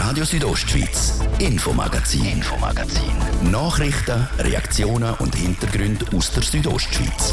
Radio Südostschweiz, Infomagazin. Nachrichten, Reaktionen und Hintergründe aus der Südostschweiz.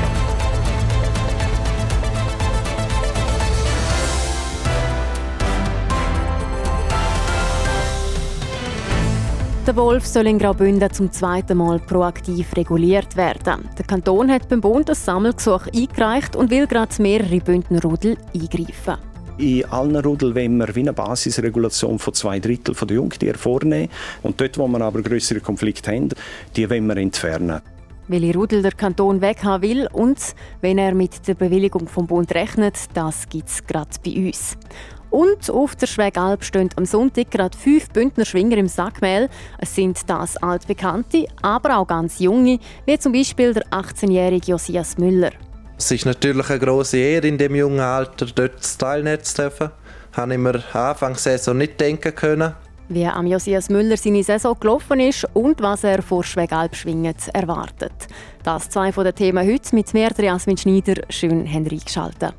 Der Wolf soll in Graubünden zum zweiten Mal proaktiv reguliert werden. Der Kanton hat beim Bund ein Sammelgesuch eingereicht und will gerade mehrere Bündnerrudel eingreifen. In allen Rudeln wollen wir wie eine Basisregulation von 2/3 der Jungtiere vornehmen. Und dort, wo wir aber grössere Konflikte haben, die wollen wir entfernen. Welche Rudel der Kanton weghaben will und wenn er mit der Bewilligung vom Bund rechnet, das gibt es gerade bei uns. Und auf der Schwägalp stehen am Sonntag gerade 5 Bündner Schwinger im Sackmehl. Es sind das altbekannte, aber auch ganz junge, wie zum Beispiel der 18-jährige Josias Müller. Es ist natürlich eine grosse Ehre, in diesem jungen Alter dort teilnehmen zu dürfen. Das habe ich mir Anfang der Saison nicht denken können. Wie am Josias Müller seine Saison gelaufen ist und was er vor Schwägalp schwingend erwartet. Das 2 von den Themen heute mit mir, Jasmin Schneider. Schön, haben Sie eingeschaltet.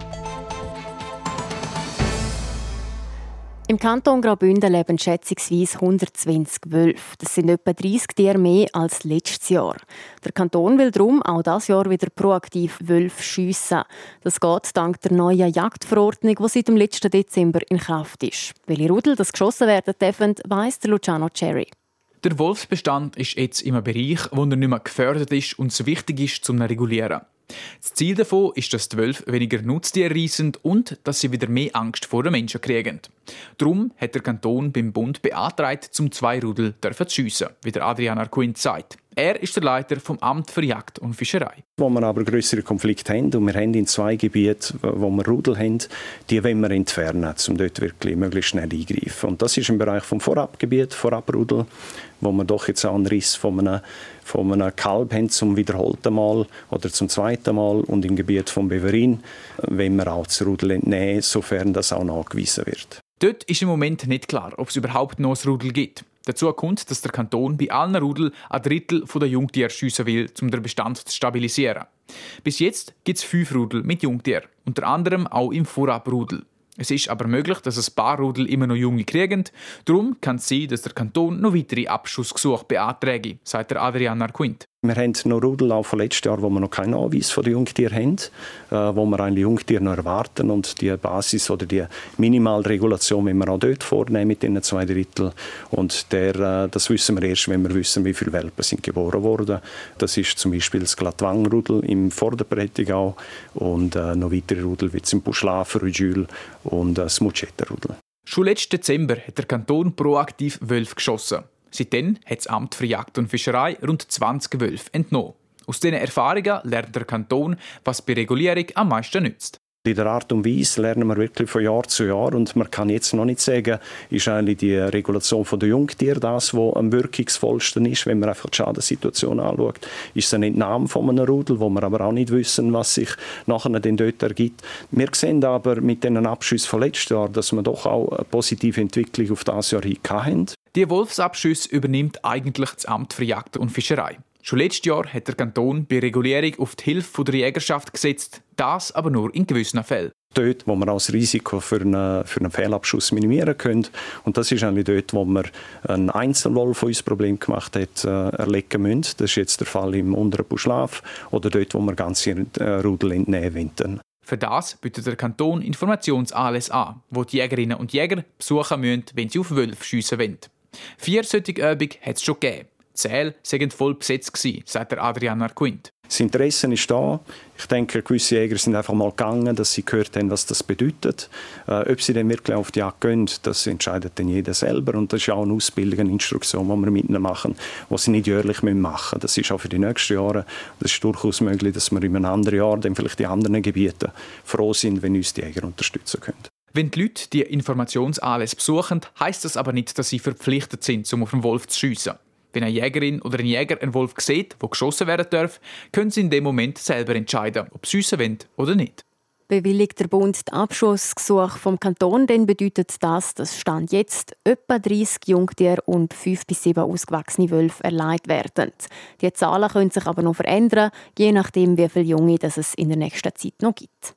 Im Kanton Graubünden leben schätzungsweise 120 Wölfe. Das sind etwa 30 Tiere mehr als letztes Jahr. Der Kanton will darum auch dieses Jahr wieder proaktiv Wölfe schiessen. Das geht dank der neuen Jagdverordnung, die seit dem letzten Dezember in Kraft ist. Welche Rudel das geschossen werden dürfen, weiss der Luciano Cherry. Der Wolfsbestand ist jetzt in einem Bereich, wo er nicht mehr gefördert ist und es wichtig ist, zum regulieren. Das Ziel davon ist, dass die Wölfe weniger Nutztiere reissen und dass sie wieder mehr Angst vor den Menschen kriegen. Darum hat der Kanton beim Bund beantragt, zum 2 Rudel zu schiessen, wie der Adrian Arquint sagt. Er ist der Leiter vom Amt für Jagd und Fischerei. Wo wir aber grössere Konflikte haben, und wir haben in 2 Gebieten, wo wir Rudel haben, die wollen wir entfernen, um dort wirklich möglichst schnell eingreifen. Und das ist im Bereich vom Vorabgebiet, Vorabrudel, wo wir doch jetzt einen Riss von einem Kalb haben zum wiederholten Mal oder zum zweiten Mal. Und im Gebiet vom Beverin wollen wir auch das Rudel entnehmen, sofern das auch nachgewiesen wird. Dort ist im Moment nicht klar, ob es überhaupt noch ein Rudel gibt. Dazu kommt, dass der Kanton bei allen Rudel 1/3 der Jungtiere schiessen will, um den Bestand zu stabilisieren. Bis jetzt gibt es 5 Rudel mit Jungtieren, unter anderem auch im Vorabrudel. Es ist aber möglich, dass ein paar Rudel immer noch Junge kriegen. Darum kann es sein, dass der Kanton noch weitere Abschussgesuche beantragt, sagt der Adrian Arquint. Wir haben noch Rudel auch von letztes Jahr, wo wir noch keinen Nachweis von den Jungtieren haben, wo wir eigentlich Jungtiere noch erwarten und die Basis oder die Minimalregulation müssen wir auch dort vornehmen mit diesen 2/3. Und das wissen wir erst, wenn wir wissen, wie viele Welpen sind geboren worden. Das ist zum Beispiel das Glattwang-Rudel im Vorderprättigau und noch weitere Rudel wie zum Buschlafer, Rüdjül und das Mucetta-Rudel. Schon letzten Dezember hat der Kanton proaktiv Wölfe geschossen. Seitdem hat das Amt für Jagd und Fischerei rund 20 Wölfe entnommen. Aus diesen Erfahrungen lernt der Kanton, was bei Regulierung am meisten nützt. In der Art und Weise lernen wir wirklich von Jahr zu Jahr und man kann jetzt noch nicht sagen, ist eigentlich die Regulation der Jungtiere das, was am wirkungsvollsten ist, wenn man einfach die Schadensituation anschaut. Ist es eine Entnahme von einem Rudel, wo wir aber auch nicht wissen, was sich nachher denn dort ergibt. Wir sehen aber mit den Abschüssen von letztes Jahr, dass wir doch auch eine positive Entwicklung auf dieses Jahr hin hatten. Die Wolfsabschüsse übernimmt eigentlich das Amt für Jagd und Fischerei. Schon letztes Jahr hat der Kanton bei Regulierung auf die Hilfe der Jägerschaft gesetzt, das aber nur in gewissen Fällen. Dort, wo wir auch das Risiko für einen Fehlabschuss minimieren können. Und das ist eigentlich dort, wo wir einen Einzelwolf, der uns Problem gemacht hat, erlegen müssen. Das ist jetzt der Fall im unteren Buschlaf oder dort, wo wir ganze Rudel entnehmen wollen. Für das bietet der Kanton Informationsanlässe an, wo die Jägerinnen und Jäger besuchen müssen, wenn sie auf Wölfe schiessen wollen. 4 solche Übungen hat es schon gegeben. Die Säle waren voll besetzt, sagt der Adrian Arquint. Das Interesse ist da. Ich denke, gewisse Jäger sind einfach mal gegangen, dass sie gehört haben, was das bedeutet. Ob sie dann wirklich auf die Jagd gehen, das entscheidet dann jeder selber. Und das ist auch eine Ausbildung, eine Instruktion, die wir mit ihnen machen, die sie nicht jährlich machen müssen. Das ist auch für die nächsten Jahre. Das ist durchaus möglich, dass wir in einem anderen Jahr dann vielleicht die anderen Gebiete froh sind, wenn uns die Jäger unterstützen können. Wenn die Leute die Informationsanlässe besuchen, heisst das aber nicht, dass sie verpflichtet sind, um auf den Wolf zu schiessen. Wenn eine Jägerin oder ein Jäger einen Wolf sieht, der geschossen werden darf, können sie in dem Moment selber entscheiden, ob sie schiessen wollen oder nicht. Bewilligt der Bund das Abschussgesuch vom Kanton, dann bedeutet das, dass Stand jetzt etwa 30 Jungtiere und 5 bis 7 ausgewachsene Wölfe erleiht werden. Die Zahlen können sich aber noch verändern, je nachdem, wie viele Junge es in der nächsten Zeit noch gibt.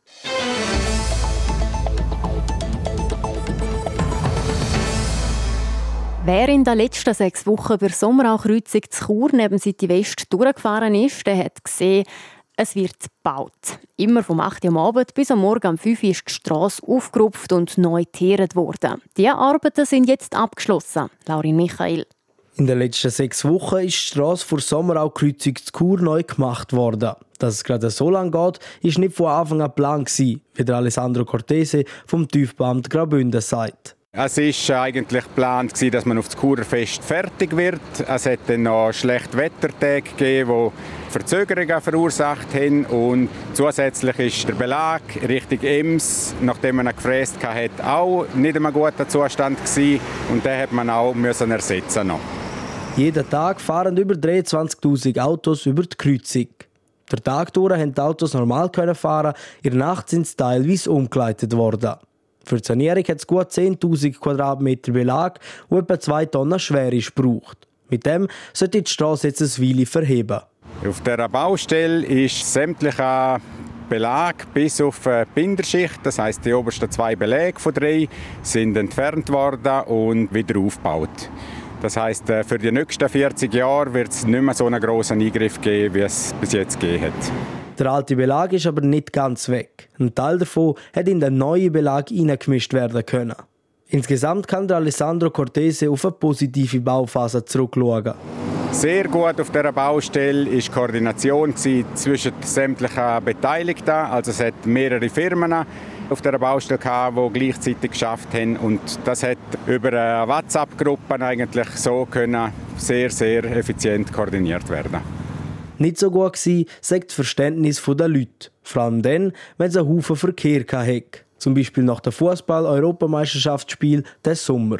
Wer in den letzten 6 Wochen bei der Sommerau-Kreuzung zu Chur neben City West durchgefahren ist, der hat gesehen, es wird gebaut. Immer vom 8 Uhr am Abend bis am Morgen um 5 Uhr ist die Strasse aufgerupft und neu geteert worden. Diese Arbeiten sind jetzt abgeschlossen. Laurin Michael. In den letzten 6 Wochen ist die Strasse vor Sommerau-Kreuzung zu Chur neu gemacht worden. Dass es gerade so lange geht, ist nicht von Anfang an geplant, wie der Alessandro Cortese vom Tiefbauamt Graubünden sagt. Es war eigentlich geplant, dass man auf das Churerfest fertig wird. Es hat dann noch schlechte Wettertage gegeben, die Verzögerungen verursacht haben. Und zusätzlich ist der Belag Richtung Ems, nachdem man ihn gefräst hatte, auch nicht in einem guten Zustand gewesen. Und den hat man auch ersetzen noch. Jeden Tag fahren über 23'000 Autos über die Kreuzung. Der Tag durch konnten die Autos normal fahren, in der Nacht sind sie teilweise umgeleitet worden. Für die Sanierung hat es gut 10'000 Quadratmeter Belag, der etwa 2 Tonnen schwer ist, gebraucht. Mit dem sollte die Strasse jetzt eine Weile verheben. Auf dieser Baustelle ist sämtlicher Belag bis auf die Binderschicht, das heisst die obersten 2 Beläge von 3, sind entfernt worden und wieder aufgebaut. Das heisst, für die nächsten 40 Jahre wird es nicht mehr so einen grossen Eingriff geben, wie es bis jetzt gegeben hat. Der alte Belag ist aber nicht ganz weg. Ein Teil davon hat in den neuen Belag hineingemischt werden können. Insgesamt kann der Alessandro Cortese auf eine positive Bauphase zurückschauen. Sehr gut auf dieser Baustelle war die Koordination zwischen sämtlichen Beteiligten. Also es hat mehrere Firmen auf dieser Baustelle gehabt, die gleichzeitig geschafft haben. Und das hat über eine WhatsApp-Gruppe eigentlich so können sehr, sehr effizient koordiniert werden. Nicht so gut war, sagt das Verständnis der Leute. Vor allem dann, wenn es einen Haufen Verkehr hatte. Zum Beispiel nach dem Fußball-Europameisterschaftsspiel des Sommer.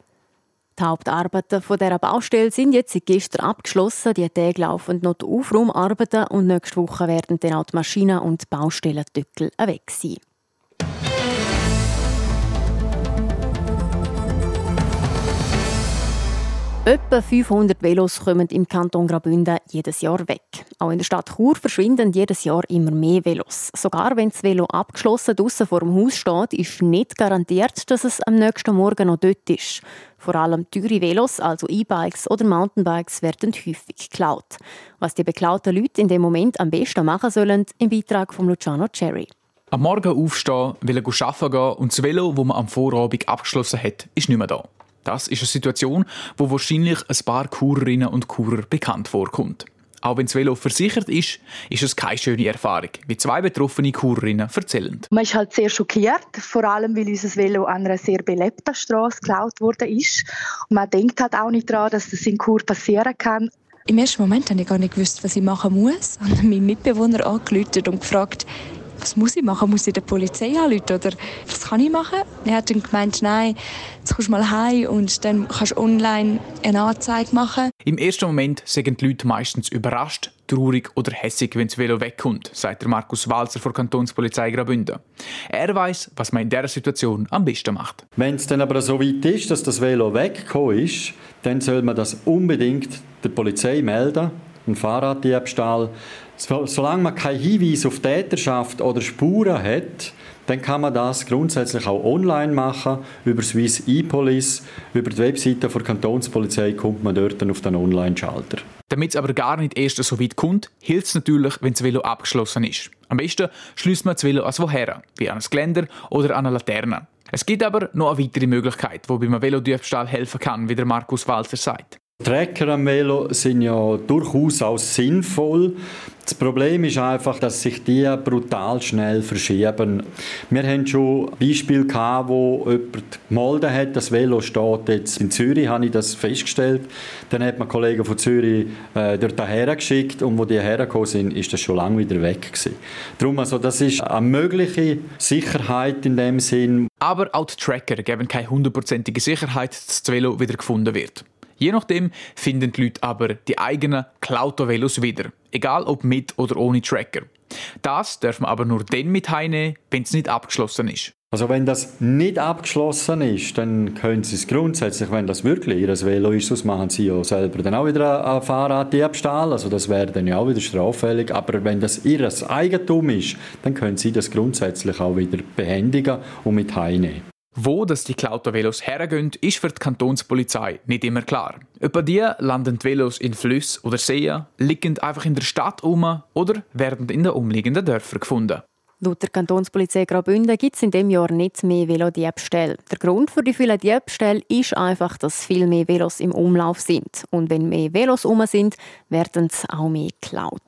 Die Hauptarbeiten dieser Baustelle sind jetzt seit gestern abgeschlossen. Die Tage laufen noch die Aufraumarbeiten und nächste Woche werden dann auch die Maschinen und die Baustellendeckel weg sein. Etwa 500 Velos kommen im Kanton Graubünden jedes Jahr weg. Auch in der Stadt Chur verschwinden jedes Jahr immer mehr Velos. Sogar wenn das Velo abgeschlossen draussen vor dem Haus steht, ist nicht garantiert, dass es am nächsten Morgen noch dort ist. Vor allem teure Velos, also E-Bikes oder Mountainbikes, werden häufig geklaut. Was die beklauten Leute in dem Moment am besten machen sollen, im Beitrag von Luciano Cherry. Am Morgen aufstehen, arbeiten gehen und das Velo, das man am Vorabend abgeschlossen hat, ist nicht mehr da. Das ist eine Situation, die wahrscheinlich ein paar Churerinnen und Churer bekannt vorkommt. Auch wenn das Velo versichert ist, ist es keine schöne Erfahrung, wie 2 betroffene Churerinnen erzählen. Man ist halt sehr schockiert, vor allem weil unser Velo an einer sehr belebten Strasse geklaut worden ist. Und man denkt halt auch nicht daran, dass das in Chur passieren kann. Im ersten Moment habe ich gar nicht gewusst, was ich machen muss. Ich habe meinen Mitbewohner angerufen und gefragt, was muss ich machen? Muss ich der Polizei anrufen oder was kann ich machen? Er hat dann gemeint, nein, jetzt kommst du mal heim und dann kannst du online eine Anzeige machen. Im ersten Moment sind die Leute meistens überrascht, traurig oder hässig, wenn das Velo wegkommt, sagt Markus Walzer von der Kantonspolizei Graubünden. Er weiss, was man in dieser Situation am besten macht. Wenn es dann aber so weit ist, dass das Velo weggekommen ist, dann soll man das unbedingt der Polizei melden, einen Fahrraddiebstahl. Solange man keinen Hinweis auf Täterschaft oder Spuren hat, dann kann man das grundsätzlich auch online machen. Über Swiss ePolice, über die Webseite der Kantonspolizei kommt man dort auf den Online-Schalter. Damit es aber gar nicht erst so weit kommt, hilft es natürlich, wenn das Velo abgeschlossen ist. Am besten schließt man das Velo an woher, wie an ein Geländer oder an eine Laterne. Es gibt aber noch eine weitere Möglichkeit, die beim Velodiebstahl helfen kann, wie der Markus Walzer sagt. Tracker am Velo sind ja durchaus auch sinnvoll. Das Problem ist einfach, dass sich die brutal schnell verschieben. Wir haben schon Beispiele gehabt, wo jemand gemeldet hat, das Velo steht jetzt in Zürich, habe ich das festgestellt. Dann hat man Kollegen von Zürich dort hergeschickt und wo die hergekommen sind, ist das schon lange wieder weg gewesen. Darum, also das ist eine mögliche Sicherheit in dem Sinn. Aber auch die Tracker geben keine 100%ige Sicherheit, dass das Velo wieder gefunden wird. Je nachdem finden die Leute aber die eigenen geklauten Velos wieder, egal ob mit oder ohne Tracker. Das darf man aber nur dann mit heimnehmen, wenn es nicht abgeschlossen ist. Also wenn das nicht abgeschlossen ist, dann können Sie es grundsätzlich, wenn das wirklich Ihr Velo ist, sonst machen Sie ja selber dann auch wieder einen Fahrraddiebstahl, also das wäre dann ja auch wieder straffällig. Aber wenn das Ihr Eigentum ist, dann können Sie das grundsätzlich auch wieder behändigen und mit heimnehmen. Wo die geklauten Velos hergehen, ist für die Kantonspolizei nicht immer klar. Etwa die landen die Velos in Flüssen oder Seen, liegen einfach in der Stadt rum oder werden in den umliegenden Dörfern gefunden. Laut der Kantonspolizei Graubünden gibt es in diesem Jahr nicht mehr Velodiebstähle. Der Grund für die vielen Diebstähle ist einfach, dass viel mehr Velos im Umlauf sind. Und wenn mehr Velos rum sind, werden sie auch mehr geklaut.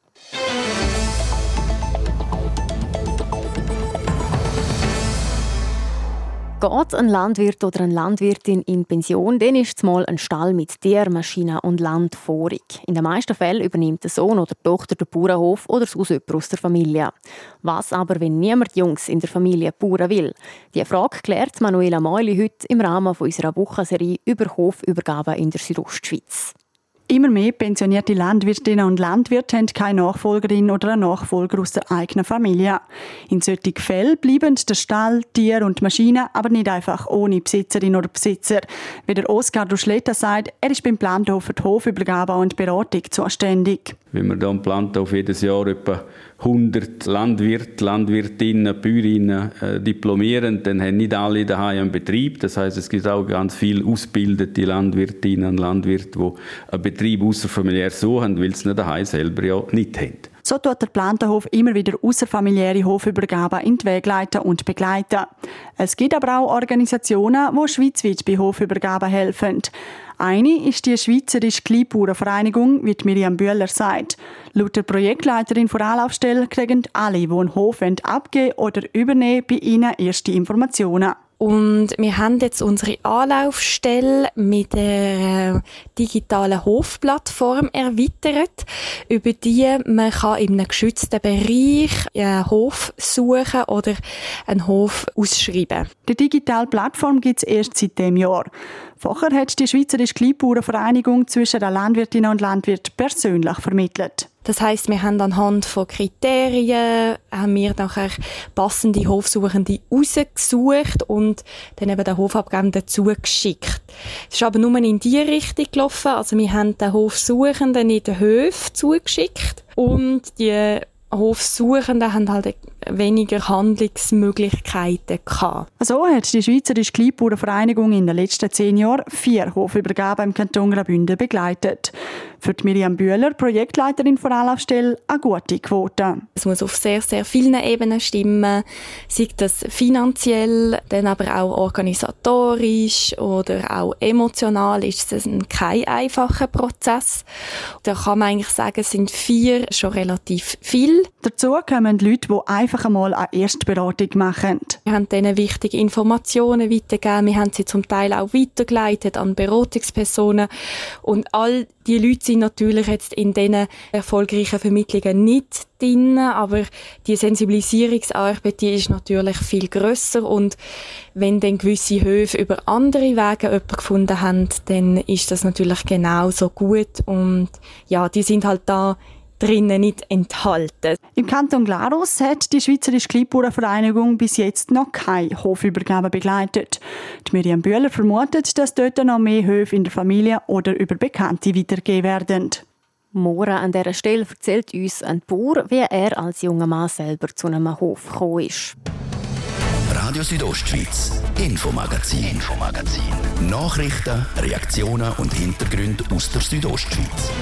Geht ein Landwirt oder eine Landwirtin in Pension, dann ist zumal ein Stall mit Tier, Maschinen und Land vorig. In den meisten Fällen übernimmt der Sohn oder die Tochter den Bauernhof oder sonst jemand aus der Familie. Was aber, wenn niemand Jungs in der Familie Bauern will? Diese Frage klärt Manuela Meuli heute im Rahmen unserer Wochenserie über Hofübergaben in der Südostschweiz. Immer mehr pensionierte Landwirtinnen und Landwirte haben keine Nachfolgerin oder einen Nachfolger aus der eigenen Familie. In solchen Fällen bleiben der Stall, Tier und Maschinen aber nicht einfach ohne Besitzerin oder Besitzer. Wie der Oskar Duschleta sagt, er ist beim Planthof für die Hofübergabe und Beratung zuständig. Wenn wir hier im Planthof jedes Jahr etwa 100 Landwirte, Landwirtinnen, Bäuerinnen diplomieren, dann haben nicht alle daheim einen Betrieb. Das heisst, es gibt auch ganz viele ausgebildete Landwirtinnen und Landwirte, die einen Betrieb außerfamiliär suchen, weil sie ihn daheim selber ja nicht haben. So tut der Planthof immer wieder außerfamiliäre Hofübergaben in die Wege leiten und begleiten. Es gibt aber auch Organisationen, die schweizweit bei Hofübergaben helfen. Eine ist die Schweizerische Kleinbauernvereinigung, wie Miriam Bühler sagt. Laut der Projektleiterin der Anlaufstelle kriegen alle, die einen Hof abgeben oder übernehmen, bei ihnen erste Informationen. Und wir haben jetzt unsere Anlaufstelle mit der digitalen Hofplattform erweitert, über die man kann in einem geschützten Bereich einen Hof suchen oder einen Hof ausschreiben. Die digitale Plattform gibt es erst seit diesem Jahr. Vorher hat die Schweizerische Kleinbauernvereinigung zwischen den Landwirtinnen und Landwirten persönlich vermittelt. Das heisst, wir haben anhand von Kriterien haben wir nachher passende Hofsuchende rausgesucht und dann eben den Hofabgaben dazu geschickt. Es ist aber nur in die Richtung gelaufen. Also wir haben den Hofsuchenden in den Höfen zugeschickt und die Hofsuchenden haben halt weniger Handlungsmöglichkeiten gehabt. So hat die Schweizerische Kleinbauernvereinigung in den letzten 10 Jahren 4 Hofübergaben im Kanton Graubünden begleitet. Für Miriam Bühler, Projektleiterin der Anlaufstelle, eine gute Quote. Es muss auf sehr, sehr vielen Ebenen stimmen, sei das finanziell, dann aber auch organisatorisch oder auch emotional ist es kein einfacher Prozess. Da kann man eigentlich sagen, es sind 4 schon relativ viel. Dazu kommen Leute, die einfach einmal eine Erstberatung machen. Wir haben ihnen wichtige Informationen weitergegeben, wir haben sie zum Teil auch weitergeleitet an Beratungspersonen und all die Leute sind natürlich jetzt in diesen erfolgreichen Vermittlungen nicht drin, aber die Sensibilisierungsarbeit, die ist natürlich viel grösser und wenn dann gewisse Höfe über andere Wege jemanden gefunden haben, dann ist das natürlich genauso gut und ja, die sind halt da drinnen nicht enthalten. Im Kanton Glarus hat die Schweizerische Kleinbauernvereinigung bis jetzt noch keine Hofübergabe begleitet. Die Miriam Bühler vermutet, dass dort noch mehr Höfe in der Familie oder über Bekannte weitergegeben werden. Mora an dieser Stelle erzählt uns ein Bauer, wie er als junger Mann selber zu einem Hof gekommen ist. Radio Südostschweiz, Infomagazin. Nachrichten, Reaktionen und Hintergründe aus der Südostschweiz.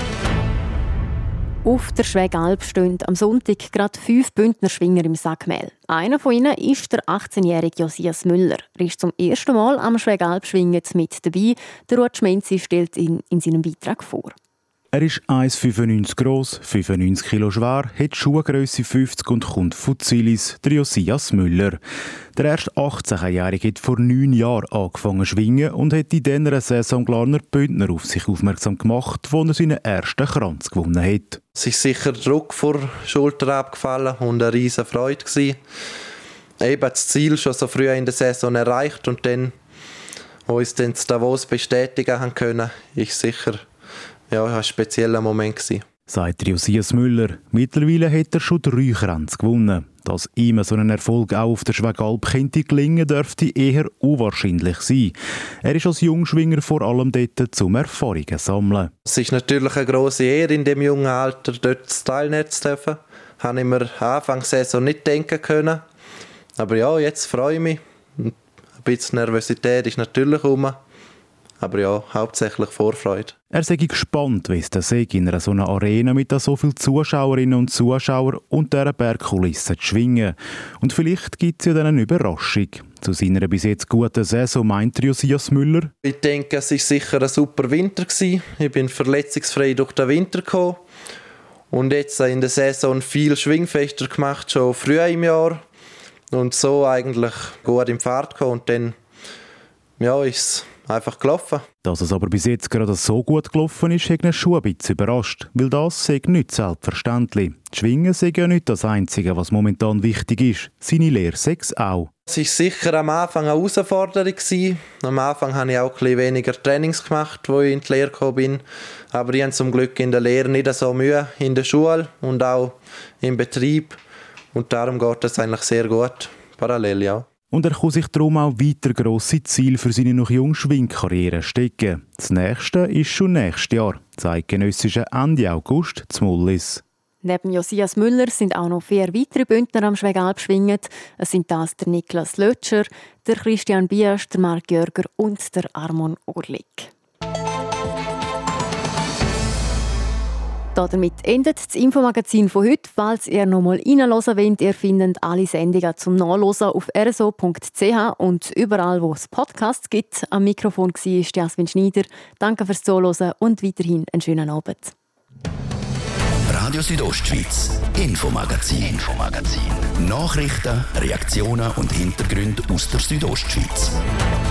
Auf der Schwägalp stehen am Sonntag gerade 5 Bündnerschwinger im Sackmehl. Einer von ihnen ist der 18-jährige Josias Müller. Er ist zum ersten Mal am Schwägalp-Schwingen mit dabei. Der Ruud Schmenzi stellt ihn in seinem Beitrag vor. Er ist 1,95 gross, 95 Kilo schwer, hat Schuhgrösse 50 und kommt von Zilis, der Josias Müller. Der erste 18-Jährige hat vor 9 Jahren angefangen zu schwingen und hat in dieser Saison Glarner Bündner auf sich aufmerksam gemacht, wo er seinen ersten Kranz gewonnen hat. Es ist sicher Druck vor der Schulter abgefallen und eine riesige Freude gewesen. Eben das Ziel schon so früh in der Saison erreicht und dann, wo uns dann zu Davos bestätigen haben können, ist sicher ein spezieller Moment gewesen. Sagt Josias Müller. Mittlerweile hat er schon 3 Kränze gewonnen. Dass ihm so ein Erfolg auch auf der Schwägalp könnte gelingen, dürfte eher unwahrscheinlich sein. Er ist als Jungschwinger vor allem dort zum Erfahrungen sammeln. Es ist natürlich eine grosse Ehre, in diesem jungen Alter dort teilnehmen zu dürfen. Habe ich mir Anfang der Saison nicht denken können. Aber ja, jetzt freue ich mich. Ein bisschen Nervosität ist natürlich rum. Aber ja, hauptsächlich Vorfreude. Er sei gespannt, wie es sei, in einer so einer Arena mit so vielen Zuschauerinnen und Zuschauern und dieser Bergkulisse zu schwingen. Und vielleicht gibt es ja dann eine Überraschung. Zu seiner bis jetzt guten Saison meint Josias Müller. Ich denke, es war sicher ein super Winter. Ich bin verletzungsfrei durch den Winter gekommen. Und jetzt in der Saison viel Schwingfester gemacht, schon früh im Jahr. Und so eigentlich gut in Fahrt gekommen. Und dann ist es einfach gelaufen. Dass es aber bis jetzt gerade so gut gelaufen ist, hat ihn schon ein bisschen überrascht. Weil das sei nicht selbstverständlich. Die Schwingen sei ja nicht das Einzige, was momentan wichtig ist. Seine Lehre sei es auch. Es war sicher am Anfang eine Herausforderung. Am Anfang habe ich auch ein bisschen weniger Trainings gemacht, wo ich in die Lehre gekommen bin. Aber ich habe zum Glück in der Lehre nicht so Mühe in der Schule und auch im Betrieb. Und darum geht es eigentlich sehr gut, parallel, ja. Und er kann sich darum auch weiter grosse Ziele für seine noch junge Schwingkarriere stecken. Das nächste ist schon nächstes Jahr, zeitgenössische Ende August zu Mullis. Neben Josias Müller sind auch noch 4 weitere Bündner am Schwegalp schwingen. Es sind das der Niklas Lötscher, der Christian Biasch, der Marc Jörger und der Armon Urlik. Damit endet das Infomagazin von heute. Falls ihr noch mal reinhören wollt, ihr findet alle Sendungen zum Nachhören auf rso.ch und überall, wo es Podcasts gibt. Am Mikrofon war Jasmin Schneider. Danke fürs Zuhören und weiterhin einen schönen Abend. Radio Südostschweiz, Infomagazin. Nachrichten, Reaktionen und Hintergründe aus der Südostschweiz.